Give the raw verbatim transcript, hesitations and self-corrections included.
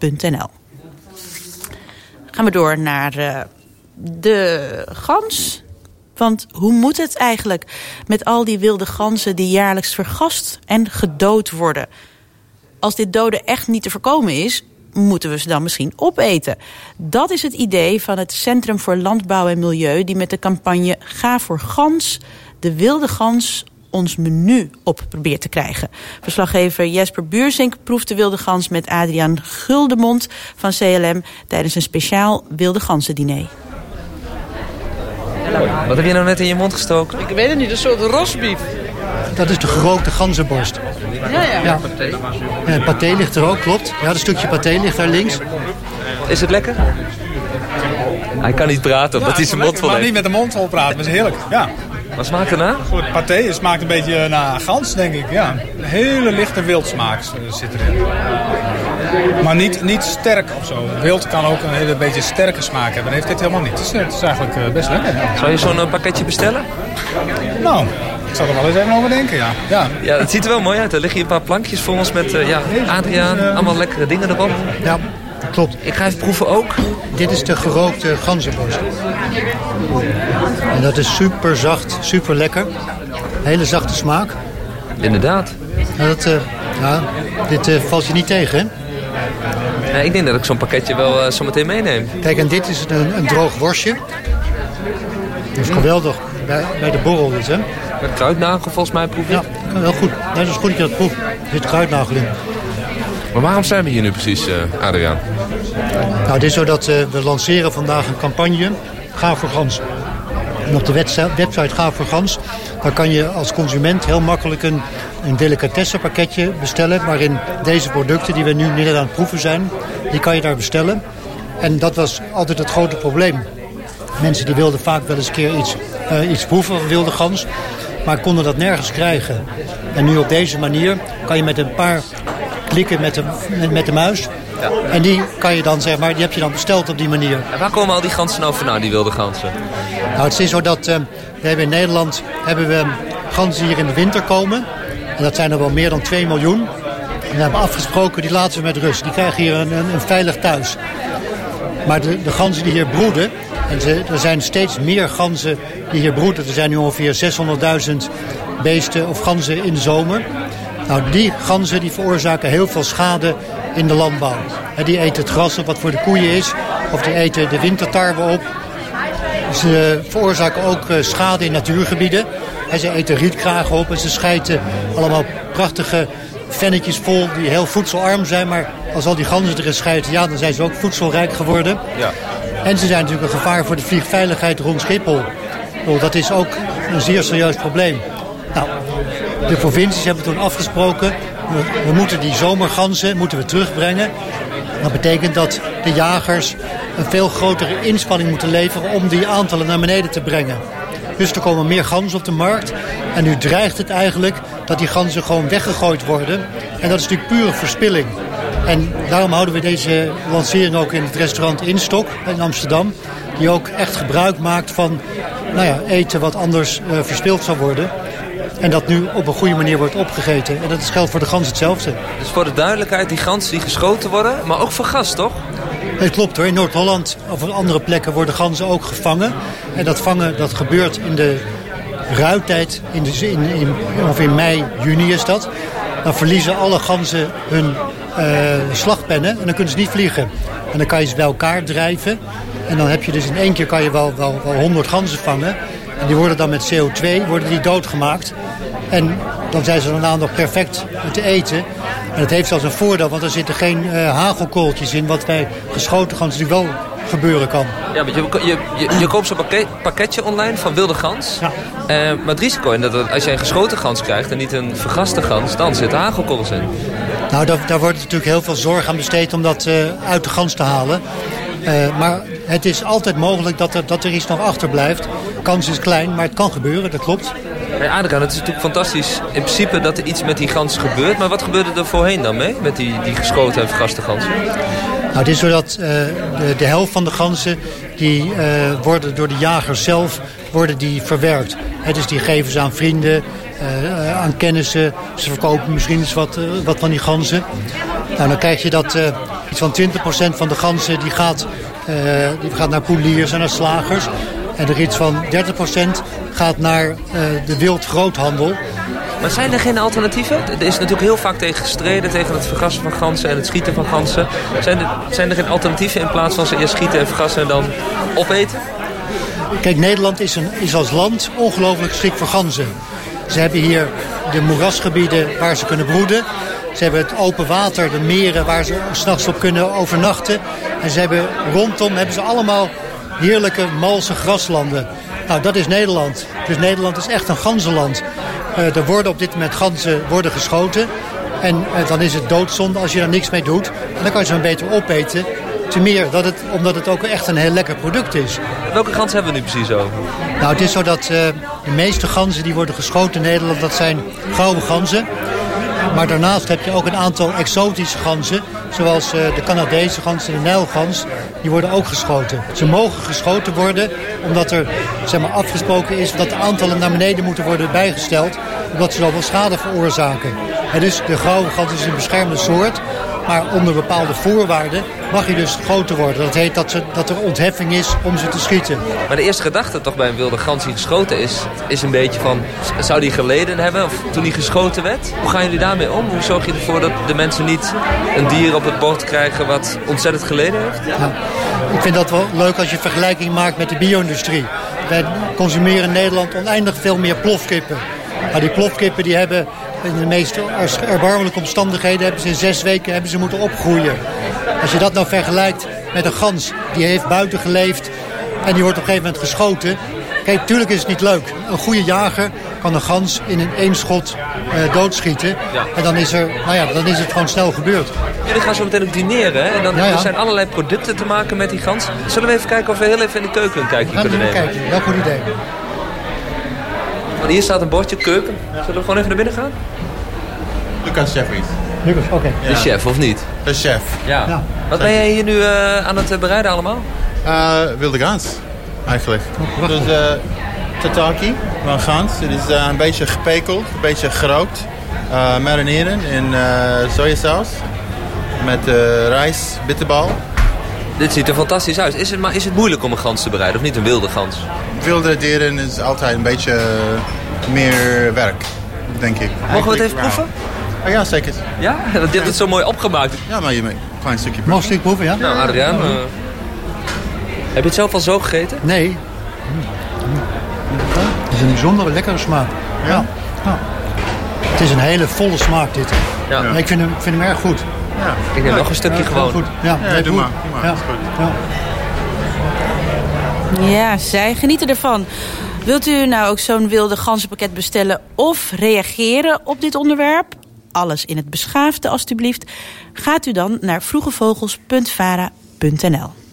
punt n l. Gaan we door naar uh, de gans. Want hoe moet het eigenlijk met al die wilde ganzen die jaarlijks vergast en gedood worden? Als dit doden echt niet te voorkomen is, moeten we ze dan misschien opeten? Dat is het idee van het Centrum voor Landbouw en Milieu, die met de campagne Ga voor Gans de wilde gans ons menu op probeert te krijgen. Verslaggever Jesper Buursink proeft de wilde gans met Adriaan Guldemond van C L M tijdens een speciaal wilde ganzendiner. Wat heb je nou net in je mond gestoken? Ik weet het niet, een soort rosbief. Dat is de gerookte ganzenborst. Ja, ja. Ja. En paté ligt er ook, klopt. Ja, een stukje paté ligt daar links. Is het lekker? Hij kan niet praten, omdat ja, hij zijn mond vol heeft. Maar niet met de mond vol praten, dat is heerlijk. Ja. Wat smaakt er na? Goed, paté smaakt een beetje naar gans, denk ik. Ja. Een hele lichte wildsmaak zit erin. Maar niet, niet sterk of zo. Wild kan ook een hele beetje sterke smaak hebben. Dat heeft dit helemaal niet. Het is, het is eigenlijk best lekker. Ja. Zou je zo'n uh, pakketje bestellen? Nou, ik zal er wel eens even over denken, ja. Ja, ja het ziet er wel mooi uit. Er liggen hier een paar plankjes voor ons met uh, ja, Adriaan. Allemaal lekkere dingen erop. Ja, klopt. Ik ga even proeven ook. Dit is de gerookte ganzenborst. En dat is super zacht, super lekker. Hele zachte smaak. Inderdaad. Ja, dat, uh, ja, dit uh, valt je niet tegen, hè? Ja, ik denk dat ik zo'n pakketje wel uh, zo meteen meeneem. Kijk, en dit is een, een droog worstje. Dat is geweldig bij, bij de borrel dus, hè? Met kruidnagel volgens mij proef ik. Ja, heel goed. Ja, dat is goed dat je dat proeft. Er zit kruidnagel in. Maar waarom zijn we hier nu precies, uh, Adriaan? Nou, het is zo dat uh, we lanceren vandaag een campagne. Ga voor Gans. En op de website Ga voor Gans, daar kan je als consument heel makkelijk een, een delicatessenpakketje bestellen. Waarin deze producten die we nu net aan het proeven zijn, die kan je daar bestellen. En dat was altijd het grote probleem. Mensen die wilden vaak wel eens een keer iets, uh, iets proeven van wilde gans, maar konden dat nergens krijgen. En nu op deze manier kan je met een paar klikken met de, met, met de muis. Ja. En die kan je dan, zeg maar, die heb je dan besteld op die manier. En waar komen al die ganzen nou vandaan, die wilde ganzen? Nou, het is zo dat uh, we hebben in Nederland hebben we ganzen hier in de winter komen. En dat zijn er wel meer dan twee miljoen. En we hebben afgesproken, die laten we met rust. Die krijgen hier een, een, een veilig thuis. Maar de, de ganzen die hier broeden, en ze, er zijn steeds meer ganzen die hier broeden. Er zijn nu ongeveer zeshonderdduizend beesten of ganzen in de zomer. Nou, die ganzen die veroorzaken heel veel schade in de landbouw. Die eten het gras op wat voor de koeien is, of die eten de wintertarwe op. Ze veroorzaken ook schade in natuurgebieden. Ze eten rietkragen op en ze schijten allemaal prachtige vennetjes vol die heel voedselarm zijn. Maar als al die ganzen erin schijten, ja, dan zijn ze ook voedselrijk geworden. Ja. En ze zijn natuurlijk een gevaar voor de vliegveiligheid rond Schiphol. Dat is ook een zeer serieus probleem. Nou, de provincies hebben toen afgesproken, we, we moeten die zomerganzen moeten we terugbrengen. Dat betekent dat de jagers een veel grotere inspanning moeten leveren om die aantallen naar beneden te brengen. Dus er komen meer ganzen op de markt. En nu dreigt het eigenlijk dat die ganzen gewoon weggegooid worden. En dat is natuurlijk pure verspilling. En daarom houden we deze lancering ook in het restaurant Instok in Amsterdam. Die ook echt gebruik maakt van nou ja, eten wat anders uh, verspild zou worden. En dat nu op een goede manier wordt opgegeten. En dat geldt voor de gans hetzelfde. Dus voor de duidelijkheid, die ganzen die geschoten worden, maar ook voor gas, toch? Het klopt hoor. In Noord-Holland of op andere plekken worden ganzen ook gevangen. En dat vangen dat gebeurt in de ruittijd, in, de, in, in, of in mei, juni is dat. Dan verliezen alle ganzen hun uh, slagpennen en dan kunnen ze niet vliegen. En dan kan je ze bij elkaar drijven. En dan heb je dus in één keer kan je wel, wel, wel honderd ganzen vangen. En die worden dan met C O twee worden die doodgemaakt. En dan zijn ze daarna nog perfect te eten. En dat heeft zelfs een voordeel, want er zitten geen uh, hagelkooltjes in, wat bij geschoten gans natuurlijk wel gebeuren kan. Ja, maar je, je, je, je koopt zo'n pakket, pakketje online van wilde gans. Ja. Uh, maar het risico is dat als je een geschoten gans krijgt en niet een vergaste gans, dan zitten hagelkorrels in. Nou, daar, daar wordt natuurlijk heel veel zorg aan besteed om dat uh, uit de gans te halen. Uh, maar het is altijd mogelijk dat er, dat er iets nog achterblijft. De kans is klein, maar het kan gebeuren, dat klopt. Hey Adriaan, het is natuurlijk fantastisch in principe dat er iets met die gans gebeurt. Maar wat gebeurde er voorheen dan mee, met die, die geschoten en vergaste ganzen? Nou, het is zo dat uh, de, de helft van de ganzen die uh, worden door de jagers zelf worden die verwerkt. He, dus die geven ze aan vrienden, uh, aan kennissen. Ze verkopen misschien eens wat, uh, wat van die ganzen. Nou, dan krijg je dat uh, Iets van twintig procent van de ganzen die gaat, uh, die gaat naar poeliers en naar slagers. En er iets van dertig procent gaat naar uh, de wildgroothandel. Maar zijn er geen alternatieven? Er is natuurlijk heel vaak tegen gestreden, tegen het vergassen van ganzen en het schieten van ganzen. Zijn er, zijn er geen alternatieven in plaats van ze eerst schieten en vergassen en dan opeten? Kijk, Nederland is, een, is als land ongelooflijk geschikt voor ganzen. Ze hebben hier de moerasgebieden waar ze kunnen broeden. Ze hebben het open water, de meren waar ze 's nachts op kunnen overnachten. En ze hebben rondom hebben ze allemaal heerlijke malse graslanden. Nou, dat is Nederland. Dus Nederland is echt een ganzenland. Uh, er worden op dit moment ganzen worden geschoten. En uh, dan is het doodzonde als je daar niks mee doet. En dan kan je ze een beter opeten. Te meer dat het, omdat het ook echt een heel lekker product is. Welke gans hebben we nu precies over? Nou, het is zo dat uh, de meeste ganzen die worden geschoten in Nederland, dat zijn gouden ganzen. Maar daarnaast heb je ook een aantal exotische ganzen. Zoals uh, de Canadese gans en de Nijlgans. Die worden ook geschoten. Ze mogen geschoten worden omdat er zeg maar, afgesproken is dat de aantallen naar beneden moeten worden bijgesteld. Omdat ze zoveel schade veroorzaken. En dus de gouden gans is een beschermde soort. Maar onder bepaalde voorwaarden mag je dus geschoten worden. Dat heet dat, ze, dat er ontheffing is om ze te schieten. Maar de eerste gedachte toch bij een wilde gans die geschoten is, is een beetje van, zou die geleden hebben of toen die geschoten werd? Hoe gaan jullie daarmee om? Hoe zorg je ervoor dat de mensen niet een dier op het bord krijgen wat ontzettend geleden heeft? Ja, ik vind dat wel leuk als je vergelijking maakt met de bio-industrie. Wij consumeren in Nederland oneindig veel meer plofkippen. Maar die plofkippen die hebben in de meest erbarmelijke omstandigheden hebben ze in zes weken hebben ze moeten opgroeien. Als je dat nou vergelijkt met een gans, die heeft buiten geleefd en die wordt op een gegeven moment geschoten. Kijk, natuurlijk is het niet leuk. Een goede jager kan een gans in een één schot uh, doodschieten. Ja. En dan is, er, nou ja, dan is het gewoon snel gebeurd. Jullie gaan zo meteen ook dineren, hè? En dan, ja, ja. Er zijn allerlei producten te maken met die gans. Zullen we even kijken of we heel even in de keuken een kijkje kunnen nemen? Kijken, dat is een goed idee. Want hier staat een bordje keuken. Zullen we gewoon even naar binnen gaan? Lucas Jeffries. Lucas, oké. Okay. De ja. chef, of niet? De chef. Ja. ja. Wat ben jij hier nu uh, aan het bereiden allemaal? Uh, wilde gans, eigenlijk. Oh, dus uh, tataki van gans. Het is uh, een beetje gepekeld, een beetje gerookt. Uh, marineren in uh, sojasaus. Met uh, rijst, bitterbal. Dit ziet er fantastisch uit. Is het, maar is het moeilijk om een gans te bereiden of niet een wilde gans? Wilde dieren is altijd een beetje uh, meer werk, denk ik. Mogen we het even proeven? Oh, ja, zeker. Ja? Want je hebt het zo mooi opgemaakt. Ja, maar je een klein stukje proeven. Nog een stuk proeven, ja? Nou, Adriaan. Uh, heb je het zelf al zo gegeten? Nee. Het is een bijzondere lekkere smaak. Ja. ja. Het is een hele volle smaak dit. Ja. Ja. Ik vind hem, vind hem erg goed. Ja. Ik neem ja, nog een stukje ja, gewoon. Goed. Ja, ja, doe maar. Doe maar. Ja. Ja. ja, zij genieten ervan. Wilt u nou ook zo'n wilde ganzenpakket bestellen of reageren op dit onderwerp? Alles in het beschaafde alstublieft. Gaat u dan naar vroegevogels punt vara punt n l.